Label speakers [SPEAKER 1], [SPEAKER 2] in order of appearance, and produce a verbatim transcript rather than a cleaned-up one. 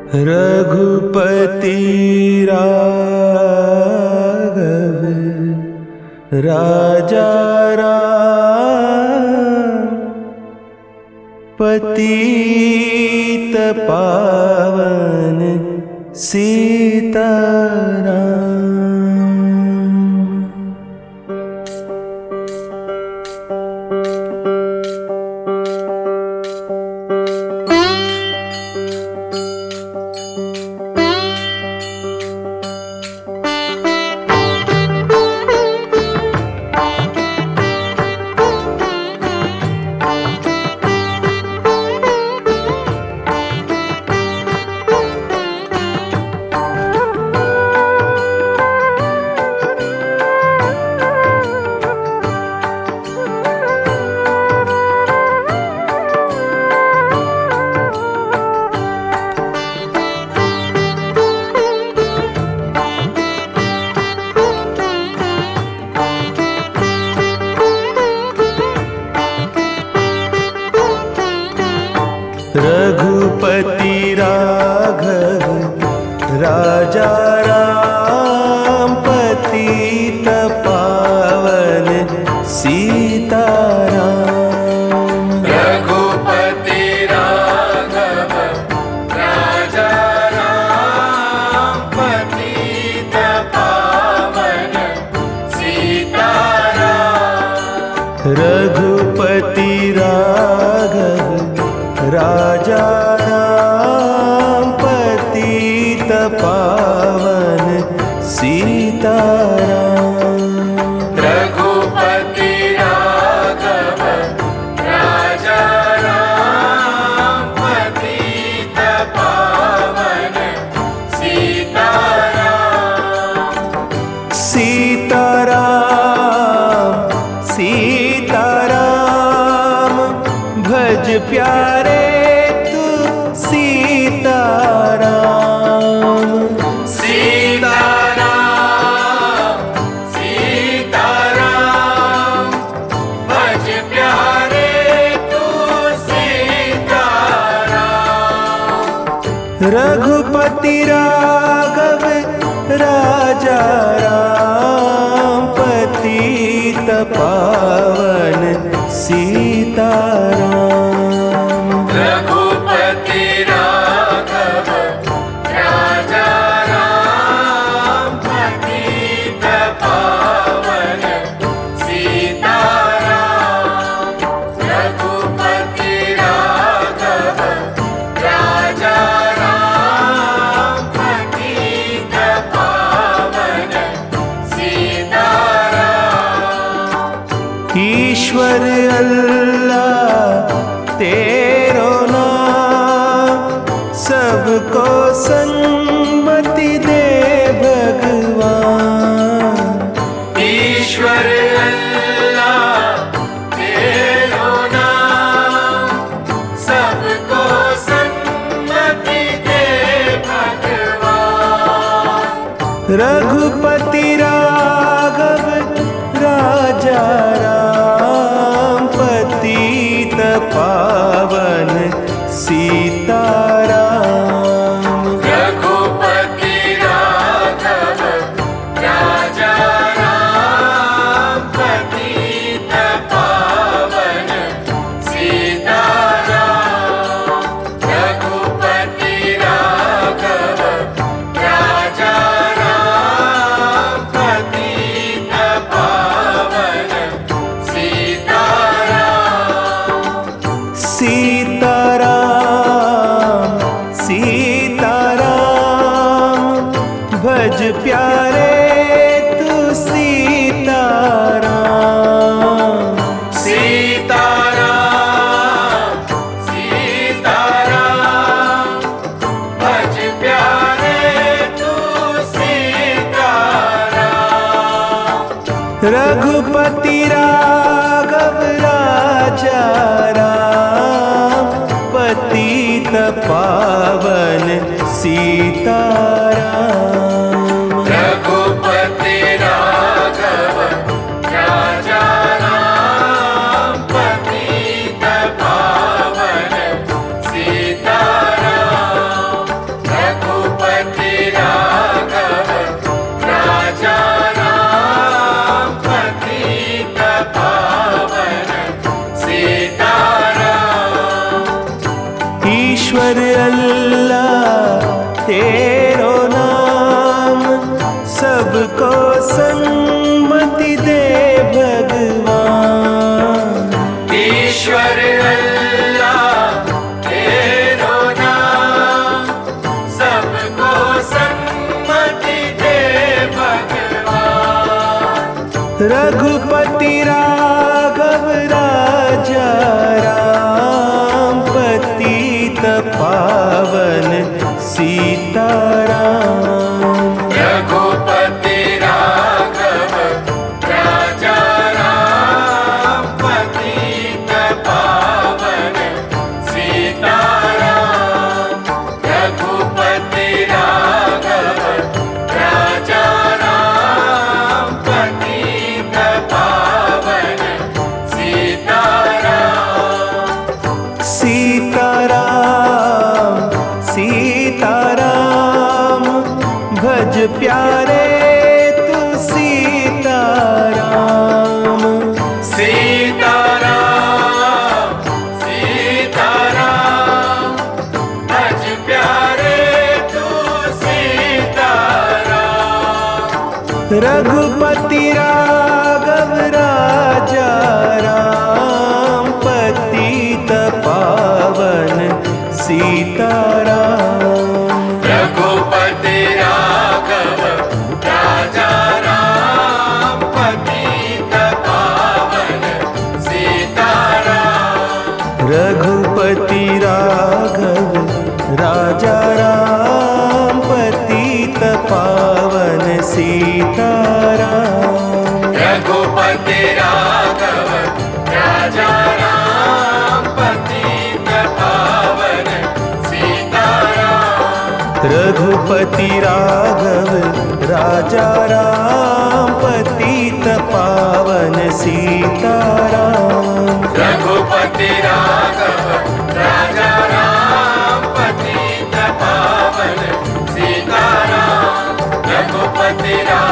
[SPEAKER 1] रघुपति राघव राजा राम, पतित पावन सीताराम। रघुपति राघव राजा राम, पतित पावन सीताराम।
[SPEAKER 2] रघुपति राघव राजा राम, पतित पावन सीताराम।
[SPEAKER 1] रघुपति राघव राजा राम, पतित पावन सीताराम।
[SPEAKER 2] रघुपति राघव राजा राम, पतित पावन सीताराम।
[SPEAKER 1] सीताराम सीताराम, भज प्यारे तू सीताराम।
[SPEAKER 2] सीताराम सीताराम, भज प्यारे तू सीताराम।
[SPEAKER 1] रघुपति राघव राजा राम, पतित पावन सीताराम।
[SPEAKER 2] रघुपति राघव राजा राम, पतित पावन सीताराम। रघुपति राघव राजा राम, पतित पावन सीताराम।
[SPEAKER 1] ईश्वर अल्लाह तेरो नाम, सबको सन्मति दे भगवान।
[SPEAKER 2] ईश्वर अल्लाह तेरो नाम, सबको सन्मति दे भगवान।
[SPEAKER 1] रघुपति राघव राजा राम, पतित पावन सीताराम।
[SPEAKER 2] रघुपति राघव राजा राम, पतित पावन सीताराम। रघुपति राघव राजा राम, पतित पावन सीताराम। सीताराम
[SPEAKER 1] सीताराम, भज प्यारे तू सीताराम।
[SPEAKER 2] सीताराम सीताराम, भज प्यारे तू सीताराम।
[SPEAKER 1] रघुपति राघव राजा राम, पतित पावन सीताराम।
[SPEAKER 2] रघुपति राघव राजा राम, पतित पावन सीताराम।
[SPEAKER 1] ईश्वर अल्लाह तेरो नाम, सबको सन्मति दे भगवान।
[SPEAKER 2] ईश्वर अल्लाह तेरो नाम, सबको सन्मति दे भगवान।
[SPEAKER 1] रघुपति राघव राजा राम, पतित पावन सीताराम।
[SPEAKER 2] रघुपति राघव राजा राम, पतित पावन सीताराम। रघुपति राघव राजा राम, पतित पावन सीताराम।
[SPEAKER 1] सीताराम सीताराम, भज प्यारे तू सीताराम।
[SPEAKER 2] सीताराम सीताराम, भज प्यारे तू सीताराम।
[SPEAKER 1] रघुपति राघव राजा राम, पतित पावन सीताराम।
[SPEAKER 2] रघुपति राघव राजा राम, पतित पावन सीताराम।
[SPEAKER 1] रघुपति राघव राजा राम, पतित पावन सीताराम।
[SPEAKER 2] रघुपति राघव राजा राम, पतित पावन सीताराम।
[SPEAKER 1] रघुपति राघव राजा राम, पतित पावन सीताराम।
[SPEAKER 2] रघुपति राघव राजा राम, पतित पावन सीताराम। रघुपति राघव